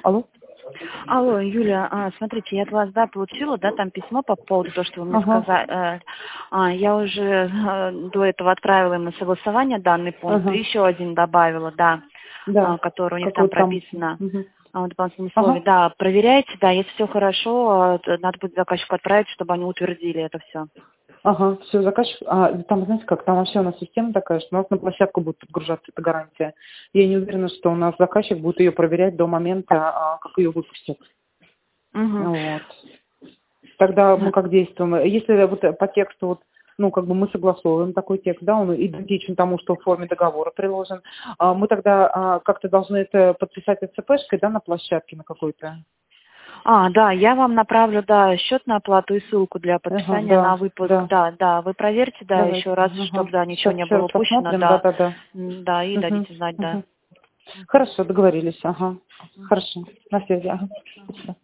Алло. Алло, Юля, смотрите, я от вас, получила, там письмо по поводу того, что вы мне Ага. сказали. Я уже до этого отправила им на согласование данный пункт, Ага. и еще один добавила, Да. который у них там Какой там? прописано Мгм. в дополнительном условии. Ага. Да, проверяйте, если все хорошо, надо будет заказчику отправить, чтобы они утвердили это все. Ага, все, заказчик, там, знаете как, там вообще у нас система такая, что у нас на площадку будет подгружаться эта гарантия. Я не уверена, что у нас заказчик будет ее проверять до момента, как ее выпустят. Угу. Вот. Тогда мы как действуем? Если вот по тексту, мы согласовываем такой текст, он идентичен тому, что в форме договора приложен, мы тогда как-то должны это подписать СЦПшкой, на площадке на какой-то? Да, я вам направлю, счет на оплату и ссылку для Ага, подписания на да, выпуск. да. Да, вы проверьте, Давайте. еще раз, Ага. чтобы, ничего Сейчас не еще было раз упущено, посмотрим, да. и Угу, дадите знать, угу. Хорошо, договорились, ага. Хорошо, на связи, ага. Спасибо.